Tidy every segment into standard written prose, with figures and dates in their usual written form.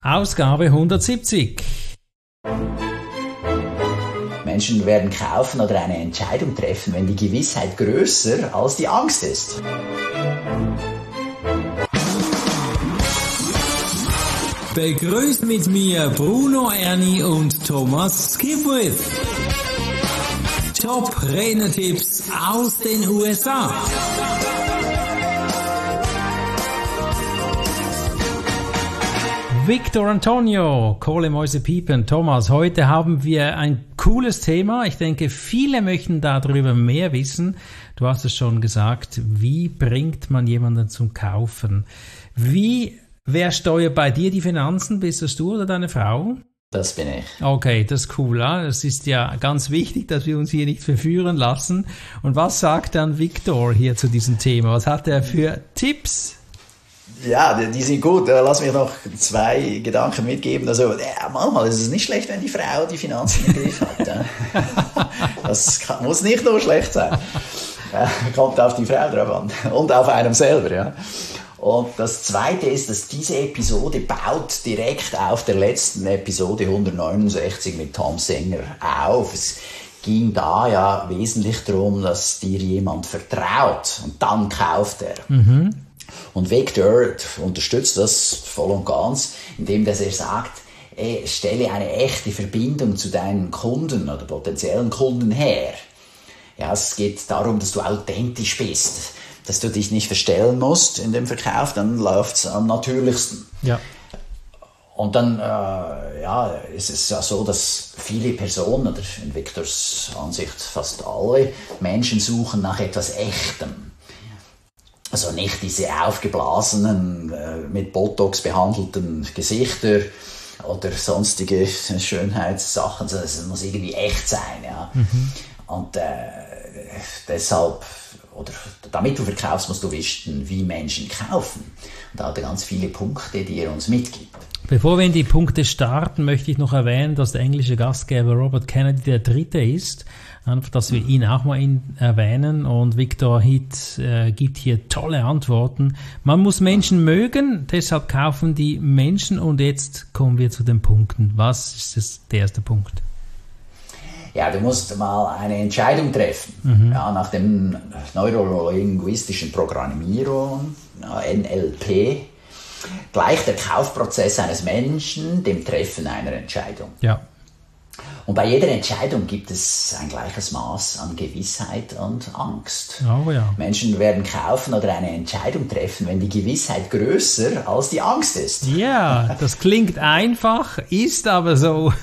Ausgabe 170. Menschen werden kaufen oder eine Entscheidung treffen, wenn die Gewissheit größer als die Angst ist. Begrüßt mit mir Bruno Erni und Thomas Skipwith. Top-Renner-Tipps aus den USA. Victor Antonio, Kohle, Mäuse, Piepen. Thomas, heute haben wir ein cooles Thema. Ich denke, viele möchten darüber mehr wissen. Du hast es schon gesagt, wie bringt man jemanden zum Kaufen? Wer steuert bei dir die Finanzen? Bist das du oder deine Frau? Das bin ich. Okay, das ist cool. Ja? Das ist ja ganz wichtig, dass wir uns hier nicht verführen lassen. Und was sagt dann Victor hier zu diesem Thema? Was hat er für Tipps? Ja, die sind gut. Lass mich noch 2 Gedanken mitgeben. Also, manchmal ist es nicht schlecht, wenn die Frau die Finanzen im Griff hat. Das muss nicht nur schlecht sein. Kommt auf die Frau drauf an. Und auf einem selber, ja. Und das Zweite ist, dass diese Episode baut direkt auf der letzten Episode 169 mit Tom Senger auf. Es ging da ja wesentlich darum, dass dir jemand vertraut und dann kauft er. Mhm. Und Victor unterstützt das voll und ganz, indem dass er sagt, stelle eine echte Verbindung zu deinen Kunden oder potenziellen Kunden her. Ja, es geht darum, dass du authentisch bist, dass du dich nicht verstellen musst in dem Verkauf, dann läuft es am natürlichsten. Ja. Und dann ist es ja so, dass viele Personen, oder in Victors Ansicht fast alle, Menschen suchen nach etwas Echtem. Also nicht diese aufgeblasenen, mit Botox behandelten Gesichter oder sonstige Schönheitssachen, sondern es muss irgendwie echt sein. Ja. Mhm. Und deshalb, oder damit du verkaufst, musst du wissen, wie Menschen kaufen. Und da hat er ganz viele Punkte, die er uns mitgibt. Bevor wir in die Punkte starten, möchte ich noch erwähnen, dass der englische Gastgeber Robert Kennedy der Dritte ist. Einfach, dass wir ihn auch mal erwähnen. Und Victor Heath gibt hier tolle Antworten. Man muss Menschen mögen, deshalb kaufen die Menschen. Und jetzt kommen wir zu den Punkten. Was ist der erste Punkt? Ja, du musst mal eine Entscheidung treffen. Mhm. Ja, nach dem neurolinguistischen Programmierung, NLP, gleicht der Kaufprozess eines Menschen dem Treffen einer Entscheidung. Ja. Und bei jeder Entscheidung gibt es ein gleiches Maß an Gewissheit und Angst. Oh, ja. Menschen werden kaufen oder eine Entscheidung treffen, wenn die Gewissheit größer als die Angst ist. Ja, das klingt einfach, ist aber so.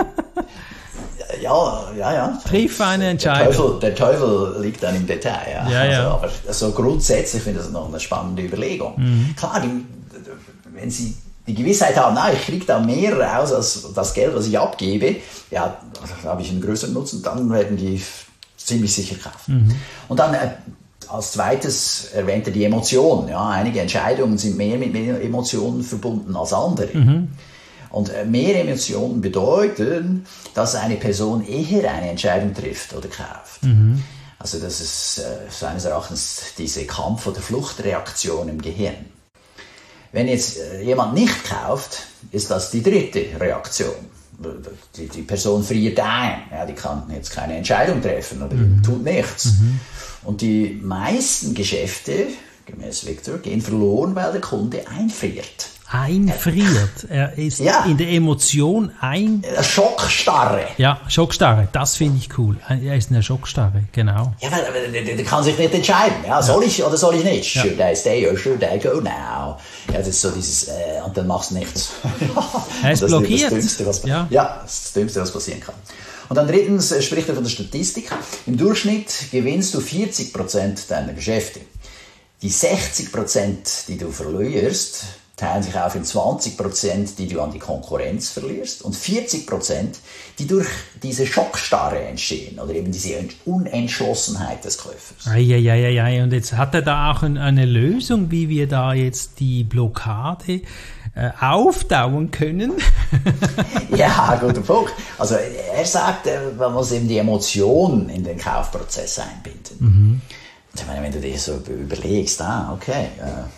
Ja. Triff eine Entscheidung. Der Teufel liegt dann im Detail. Ja. Also, aber so grundsätzlich finde ich das noch eine spannende Überlegung. Mhm. Klar, wenn Sie die Gewissheit haben, ich kriege da mehr raus als das Geld, was ich abgebe, ja, da habe ich einen größeren Nutzen, dann werden die ziemlich sicher kaufen. Mhm. Und dann als zweites erwähnt er die Emotionen. Ja, einige Entscheidungen sind mehr mit Emotionen verbunden als andere. Mhm. Und mehr Emotionen bedeuten, dass eine Person eher eine Entscheidung trifft oder kauft. Mhm. Also das ist seines Erachtens diese Kampf- oder Fluchtreaktion im Gehirn. Wenn jetzt jemand nicht kauft, ist das die dritte Reaktion. Die Person friert ein, ja, die kann jetzt keine Entscheidung treffen oder tut nichts. Mhm. Und die meisten Geschäfte, gemäß Victor, gehen verloren, weil der Kunde einfriert. Einfriert. Er ist in der Emotion Schockstarre. Ja, Schockstarre. Das finde ich cool. Er ist in der Schockstarre, genau. Ja, weil der kann sich nicht entscheiden. Ja, soll ich oder soll ich nicht? Ja. Should I stay or should I go now? Ja, das ist so dieses, und dann machst du nichts. Er ist blockiert. Das ist das ist das Dümmste, was passieren kann. Und dann drittens spricht er von der Statistik. Im Durchschnitt gewinnst du 40% deiner Geschäfte. Die 60%, die du verlierst, teilen sich auf in 20%, die du an die Konkurrenz verlierst und 40%, die durch diese Schockstarre entstehen oder eben diese Unentschlossenheit des Käufers. Eieieiei. Und jetzt hat er da auch eine Lösung, wie wir da jetzt die Blockade aufdauen können? Ja, guter Punkt. Also er sagt, man muss eben die Emotionen in den Kaufprozess einbinden. Mhm. Ich meine, wenn du dir so überlegst,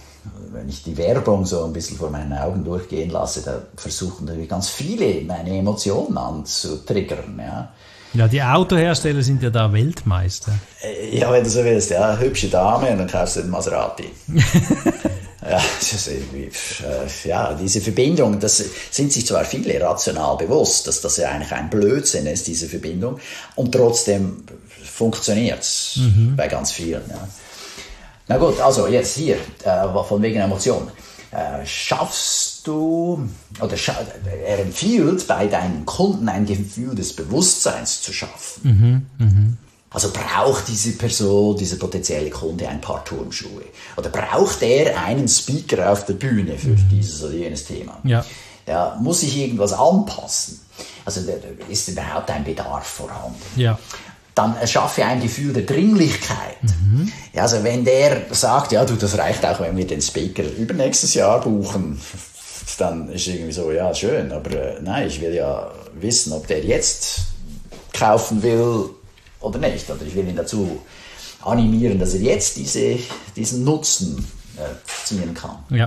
wenn ich die Werbung so ein bisschen vor meinen Augen durchgehen lasse, da versuchen natürlich ganz viele meine Emotionen anzutriggern. Ja. Ja, die Autohersteller sind ja da Weltmeister. Ja, wenn du so willst, ja, hübsche Dame und dann kaufst du den Maserati. Ja, das ist irgendwie, ja, diese Verbindung, das sind sich zwar viele rational bewusst, dass das ja eigentlich ein Blödsinn ist, diese Verbindung, und trotzdem funktioniert's bei ganz vielen. Ja. Na gut, also jetzt hier, von wegen Emotionen. Schaffst du, oder er empfiehlt bei deinen Kunden ein Gefühl des Bewusstseins zu schaffen. Also braucht diese Person, dieser potenzielle Kunde ein paar Turnschuhe? Oder braucht er einen Speaker auf der Bühne für dieses oder jenes Thema? Ja. Ja, muss sich irgendwas anpassen? Also ist überhaupt ein Bedarf vorhanden? Ja. Dann erschaffe ein Gefühl der Dringlichkeit. Ja, also wenn der sagt, ja, du, das reicht auch, wenn wir den Speaker übernächstes Jahr buchen, dann ist irgendwie so, ja, schön, aber nein, ich will ja wissen, ob der jetzt kaufen will oder nicht. Oder ich will ihn dazu animieren, dass er jetzt diesen Nutzen ziehen kann. Ja.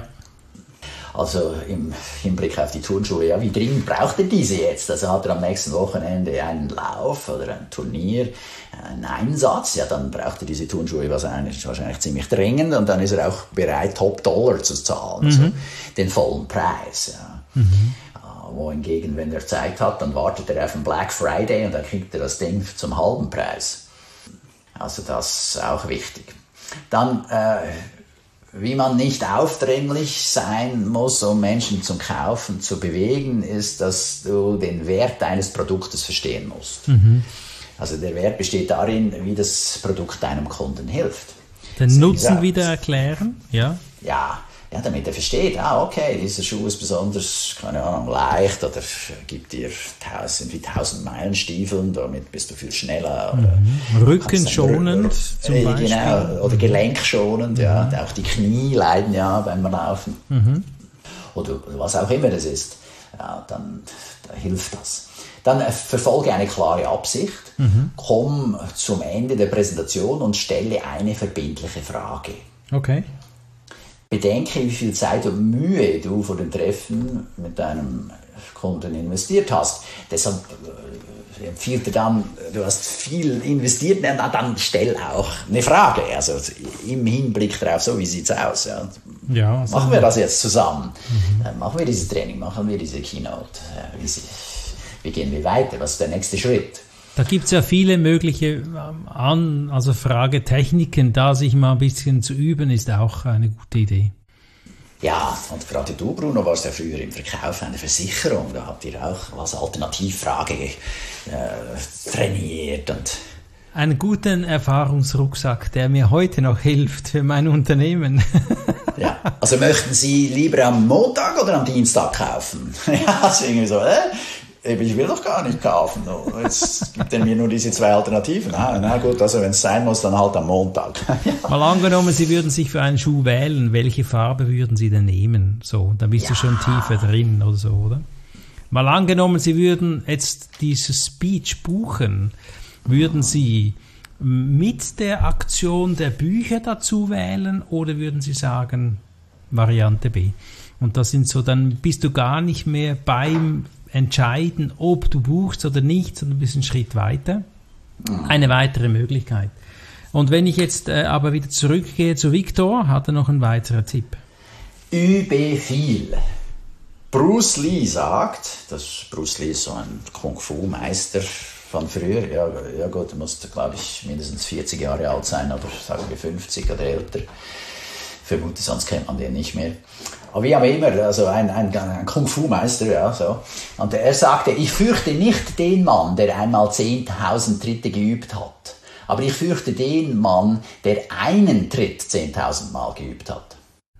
Also im Hinblick auf die Turnschuhe, ja, wie dringend braucht er diese jetzt? Also hat er am nächsten Wochenende einen Lauf oder ein Turnier, einen Einsatz, ja, dann braucht er diese Turnschuhe wahrscheinlich ziemlich dringend und dann ist er auch bereit, Top-Dollar zu zahlen, also den vollen Preis. Ja. Wohingegen, wenn er Zeit hat, dann wartet er auf den Black Friday und dann kriegt er das Ding zum halben Preis. Also das ist auch wichtig. Dann, wie man nicht aufdringlich sein muss, um Menschen zum Kaufen zu bewegen, ist, dass du den Wert deines Produktes verstehen musst. Also der Wert besteht darin, wie das Produkt deinem Kunden hilft. Den also Nutzen wieder erklären, ja? Ja, damit er versteht, okay, dieser Schuh ist besonders, keine Ahnung, leicht oder gibt dir 1000 Meilen Stiefeln, damit bist du viel schneller. Oder rückenschonend zum Beispiel. Genau, oder gelenkschonend, ja. Auch die Knie leiden ja beim Laufen. Oder was auch immer das ist. Ja, dann da hilft das. Dann verfolge eine klare Absicht, komm zum Ende der Präsentation und stelle eine verbindliche Frage. Okay. Bedenke, wie viel Zeit und Mühe du vor dem Treffen mit deinem Kunden investiert hast. Deshalb empfiehlt er dann, du hast viel investiert, dann stell auch eine Frage. Also im Hinblick darauf, so wie sieht es aus. Ja, also machen wir das jetzt zusammen? Machen wir dieses Training, machen wir diese Keynote? Wie gehen wir weiter? Was ist der nächste Schritt? Da gibt es ja viele mögliche Fragetechniken, da sich mal ein bisschen zu üben, ist auch eine gute Idee. Ja, und gerade du, Bruno, warst ja früher im Verkauf einer Versicherung, da habt ihr auch als Alternativfrage trainiert. Und einen guten Erfahrungsrucksack, der mir heute noch hilft für mein Unternehmen. Ja, also möchten Sie lieber am Montag oder am Dienstag kaufen? Ja, ist irgendwie so, ich will doch gar nicht kaufen. Jetzt gibt er mir nur diese zwei Alternativen. Na gut, also wenn es sein muss, dann halt am Montag. Ja. Mal angenommen, Sie würden sich für einen Schuh wählen. Welche Farbe würden Sie denn nehmen? So, da bist du schon tiefer drin oder so, oder? Mal angenommen, Sie würden jetzt dieses Speech buchen. Würden Sie mit der Aktion der Bücher dazu wählen oder würden Sie sagen, Variante B? Und das sind so, dann bist du gar nicht mehr beim entscheiden, ob du buchst oder nicht, sondern ein bisschen Schritt weiter. Eine weitere Möglichkeit. Und wenn ich jetzt aber wieder zurückgehe zu Victor, hat er noch einen weiteren Tipp. Übe viel. Bruce Lee sagt, Bruce Lee ist so ein Kung-Fu-Meister von früher, ja gut, er musste, glaube ich, mindestens 40 Jahre alt sein, oder sagen wir 50 oder älter. Vermute, sonst kennt man den nicht mehr. Aber wie auch immer, also ein Kung-Fu-Meister, ja, so. Und er sagte, ich fürchte nicht den Mann, der einmal 10.000 Tritte geübt hat. Aber ich fürchte den Mann, der einen Tritt 10.000 Mal geübt hat.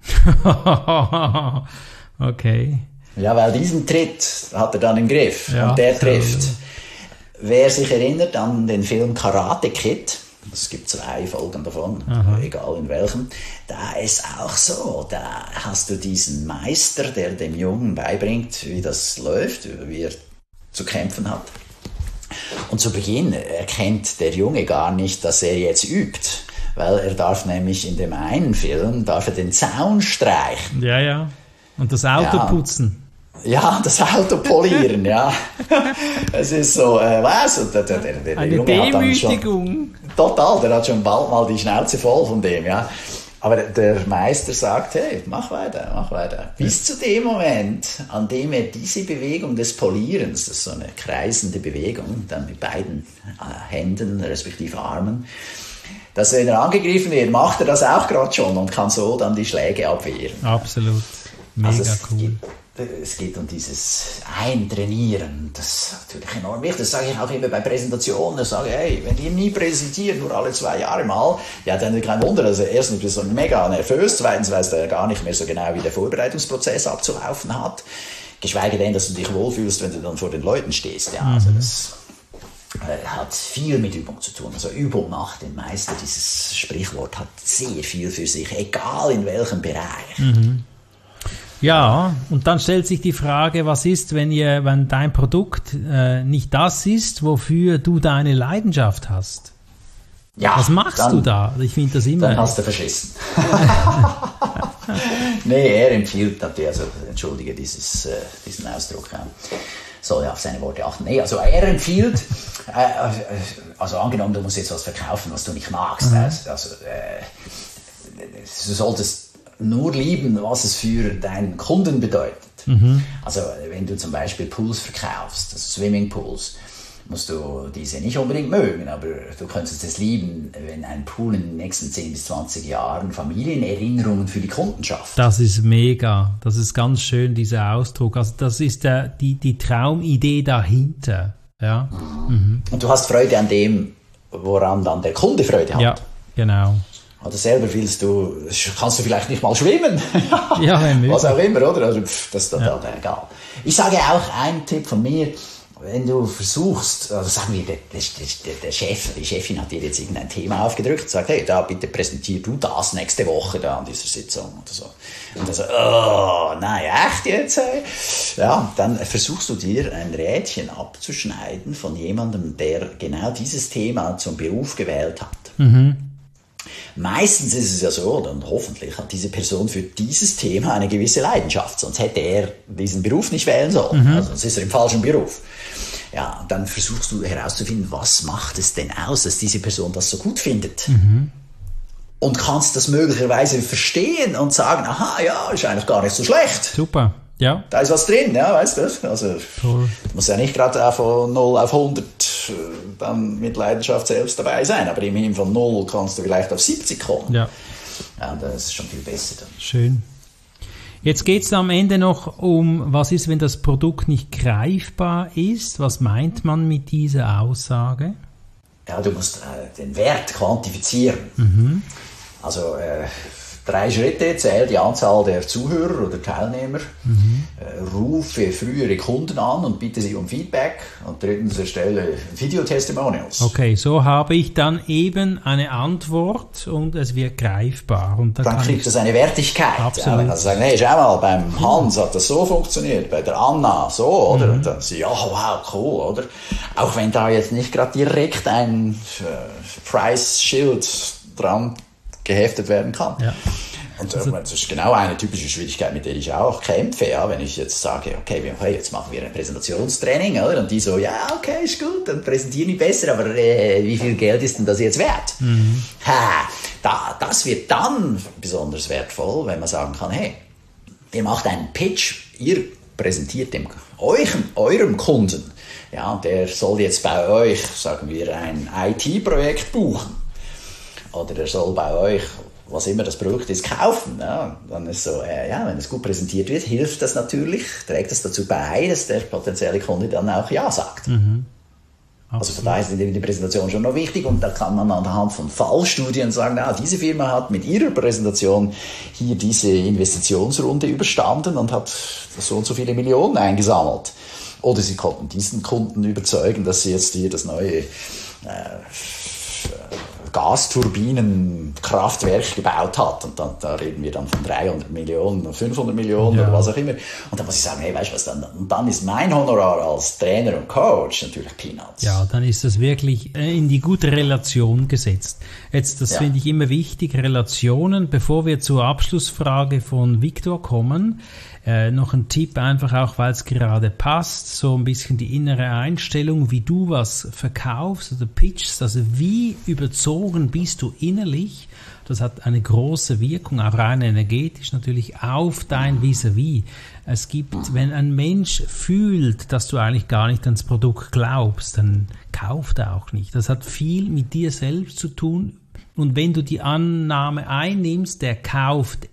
Okay. Ja, weil diesen Tritt hat er dann im Griff. Ja, und der trifft. Wer sich erinnert an den Film Karate Kid, es gibt 2 Folgen davon, egal in welchem. Da ist auch so, da hast du diesen Meister, der dem Jungen beibringt, wie das läuft, wie er zu kämpfen hat. Und zu Beginn erkennt der Junge gar nicht, dass er jetzt übt, weil er darf nämlich in dem einen Film den Zaun streichen. Ja, ja. Und das Auto putzen. Ja, das Auto polieren, ja. Es ist so, weißt du, der eine Junge hat dann schon, Demütigung. total, der hat schon bald mal die Schnauze voll von dem, ja. Aber der Meister sagt, hey, mach weiter, mach weiter. Bis zu dem Moment, an dem er diese Bewegung des Polierens, das ist so eine kreisende Bewegung, dann mit beiden Händen, respektive Armen, dass wenn er angegriffen wird, macht er das auch gerade schon und kann so dann die Schläge abwehren. Absolut. Mega cool. Es geht um dieses Eintrainieren, das ist natürlich enorm wichtig. Das sage ich auch immer bei Präsentationen. Ich sage, hey, wenn ihr nie präsentiert, nur alle 2 Jahre mal, ja, dann kein Wunder. Also erstens bist du mega nervös, zweitens weißt du ja gar nicht mehr so genau, wie der Vorbereitungsprozess abzulaufen hat. Geschweige denn, dass du dich wohlfühlst, wenn du dann vor den Leuten stehst. Ja, also das hat viel mit Übung zu tun. Also Übung macht den Meister. Dieses Sprichwort hat sehr viel für sich, egal in welchem Bereich. Ja, und dann stellt sich die Frage, was ist, wenn dein Produkt nicht das ist, wofür du deine Leidenschaft hast? Ja, was machst du da? Ich finde das immer... Dann hast du verschissen. Nee, er empfiehlt natürlich, also entschuldige diesen Ausdruck, soll ja auf seine Worte achten. Nee, also er empfiehlt, also angenommen, du musst jetzt was verkaufen, was du nicht magst, du solltest nur lieben, was es für deinen Kunden bedeutet. Also wenn du zum Beispiel Pools verkaufst, also Swimmingpools, musst du diese nicht unbedingt mögen, aber du könntest es lieben, wenn ein Pool in den nächsten 10 bis 20 Jahren Familienerinnerungen für die Kunden schafft. Das ist mega, das ist ganz schön, dieser Ausdruck. Also das ist die Traumidee dahinter. Ja. Und du hast Freude an dem, woran dann der Kunde Freude hat. Ja, genau. Oder selber kannst du vielleicht nicht mal schwimmen. Ja, wenn möglich. Was auch immer, oder? Also, das ist total egal. Ich sage auch, ein Tipp von mir, wenn du versuchst, also sagen wir, der Chef, die Chefin hat dir jetzt irgendein Thema aufgedrückt, sagt, hey, da bitte präsentier du das nächste Woche da an dieser Sitzung oder so. Und dann so, oh, nein, echt jetzt? Ey? Ja, dann versuchst du dir ein Rädchen abzuschneiden von jemandem, der genau dieses Thema zum Beruf gewählt hat. Meistens ist es ja so, und hoffentlich hat diese Person für dieses Thema eine gewisse Leidenschaft, sonst hätte er diesen Beruf nicht wählen sollen, also sonst ist er im falschen Beruf. Ja, dann versuchst du herauszufinden, was macht es denn aus, dass diese Person das so gut findet. Und kannst das möglicherweise verstehen und sagen, aha, ja, ist eigentlich gar nicht so schlecht. Super, ja. Da ist was drin, ja, weißt du? Also, du musst ja nicht gerade von 0 auf 100 dann mit Leidenschaft selbst dabei sein, aber immerhin von 0 kannst du vielleicht auf 70 kommen. Ja. Ja, das ist schon viel besser dann. Schön. Jetzt geht es am Ende noch um, was ist, wenn das Produkt nicht greifbar ist? Was meint man mit dieser Aussage? Ja, du musst den Wert quantifizieren. Also 3 Schritte: zähl die Anzahl der Zuhörer oder Teilnehmer, rufe frühere Kunden an und bitte sie um Feedback, und drittens erstelle Video-Testimonials. Okay, so habe ich dann eben eine Antwort und es wird greifbar. Und dann kriegt es eine Wertigkeit. Absolut. Ja, wenn du sagst, hey, schau mal, beim Hans hat das so funktioniert, bei der Anna so, oder? Und dann sie, ja, wow, cool, oder? Auch wenn da jetzt nicht gerade direkt ein Preisschild dran geheftet werden kann. Ja. Und das ist genau eine typische Schwierigkeit, mit der ich auch kämpfe, ja, wenn ich jetzt sage, okay, jetzt machen wir ein Präsentationstraining, oder? Und die so, ja, okay, ist gut, dann präsentieren die besser, aber wie viel Geld ist denn das jetzt wert? Das wird dann besonders wertvoll, wenn man sagen kann, hey, ihr macht einen Pitch, ihr präsentiert eurem Kunden, ja, und der soll jetzt bei euch, sagen wir, ein IT-Projekt buchen. Oder er soll bei euch, was immer das Produkt ist, kaufen. Ja, dann ist so, wenn es gut präsentiert wird, hilft das natürlich, trägt das dazu bei, dass der potenzielle Kunde dann auch Ja sagt. Also von daher ist die Präsentation schon noch wichtig, und da kann man anhand von Fallstudien sagen, diese Firma hat mit ihrer Präsentation hier diese Investitionsrunde überstanden und hat so und so viele Millionen eingesammelt. Oder sie konnten diesen Kunden überzeugen, dass sie jetzt hier das neue Gasturbinenkraftwerk gebaut hat. Und dann, da reden wir dann von 300 Millionen, 500 Millionen oder was auch immer. Und dann muss ich sagen, hey, weißt du was, dann ist mein Honorar als Trainer und Coach natürlich Peanuts. Ja, dann ist das wirklich in die gute Relation gesetzt. Jetzt, das finde ich immer wichtig, Relationen. Bevor wir zur Abschlussfrage von Viktor kommen, noch ein Tipp, einfach auch, weil es gerade passt, so ein bisschen die innere Einstellung, wie du was verkaufst oder pitchst, also wie überzogen bist du innerlich, das hat eine große Wirkung, auch rein energetisch natürlich, auf dein Vis-à-vis. Es gibt, wenn ein Mensch fühlt, dass du eigentlich gar nicht ans Produkt glaubst, dann kauft er auch nicht. Das hat viel mit dir selbst zu tun, und wenn du die Annahme einnimmst, der kauft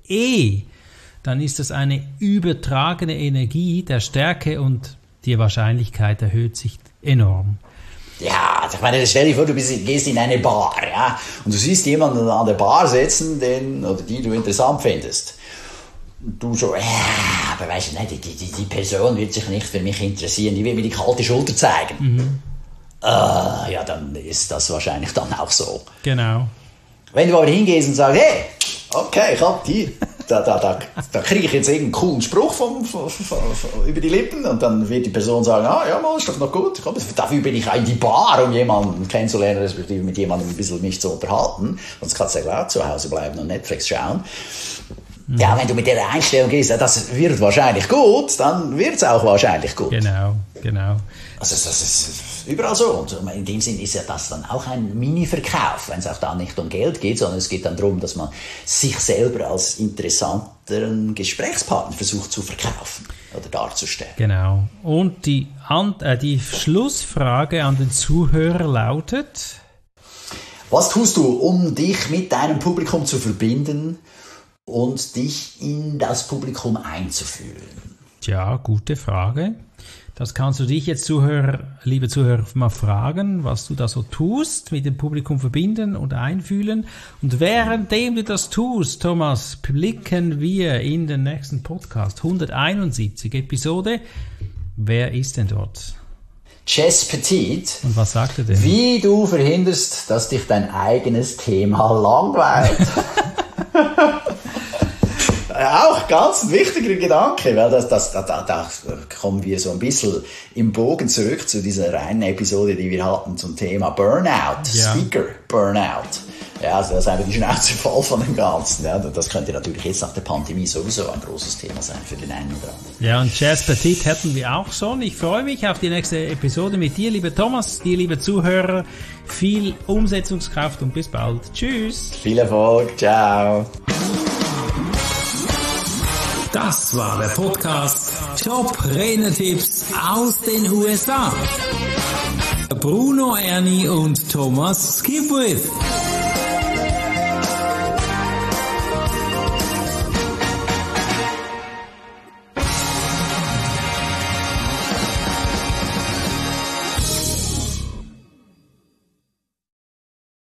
dann ist das eine übertragene Energie der Stärke und die Wahrscheinlichkeit erhöht sich enorm. Ja, ich meine, stell dir vor, du gehst in eine Bar, ja, und du siehst jemanden an der Bar sitzen, den oder die du interessant findest. Du so, aber weißt du, die Person wird sich nicht für mich interessieren, die will mir die kalte Schulter zeigen. Ja, dann ist das wahrscheinlich dann auch so. Genau. Wenn du aber hingehst und sagst, hey, okay, ich hab die, da kriege ich jetzt irgendeinen coolen Spruch über die Lippen, und dann wird die Person sagen, ja, mal, ist doch noch gut. Dafür bin ich auch in die Bar, um jemanden kennenzulernen, respektive mit jemandem ein bisschen mich zu unterhalten. Sonst kannst du ja klar zu Hause bleiben und Netflix schauen. Ja, wenn du mit der Einstellung gehst, das wird wahrscheinlich gut, dann wird es auch wahrscheinlich gut. Genau. Also das ist überall so. Und in dem Sinn ist ja das dann auch ein Mini-Verkauf, wenn es auch da nicht um Geld geht, sondern es geht dann darum, dass man sich selber als interessanteren Gesprächspartner versucht zu verkaufen oder darzustellen. Genau. Und die Schlussfrage an den Zuhörer lautet: Was tust du, um dich mit deinem Publikum zu verbinden und dich in das Publikum einzufühlen? Tja, gute Frage. Das kannst du dich jetzt, liebe Zuhörer, mal fragen, was du da so tust, mit dem Publikum verbinden und einfühlen. Und währenddem du das tust, Thomas, blicken wir in den nächsten Podcast, 171 Episode. Wer ist denn dort? Jess Petit. Und was sagt er denn? Wie du verhinderst, dass dich dein eigenes Thema langweilt. Auch ganz ein wichtiger Gedanke, weil da kommen wir so ein bisschen im Bogen zurück zu dieser reinen Episode, die wir hatten zum Thema Burnout, Speaker Burnout. Ja, also das ist einfach die Schnauze voll von dem Ganzen. Ja, das könnte natürlich jetzt nach der Pandemie sowieso ein großes Thema sein für den einen oder anderen. Ja, und Jess Petit hätten wir auch schon. Ich freue mich auf die nächste Episode mit dir, lieber Thomas, dir, liebe Zuhörer. Viel Umsetzungskraft und bis bald. Tschüss. Viel Erfolg. Ciao. Das war der Podcast Top-Trainer-Tipps aus den USA. Bruno Erni und Thomas Skipwith.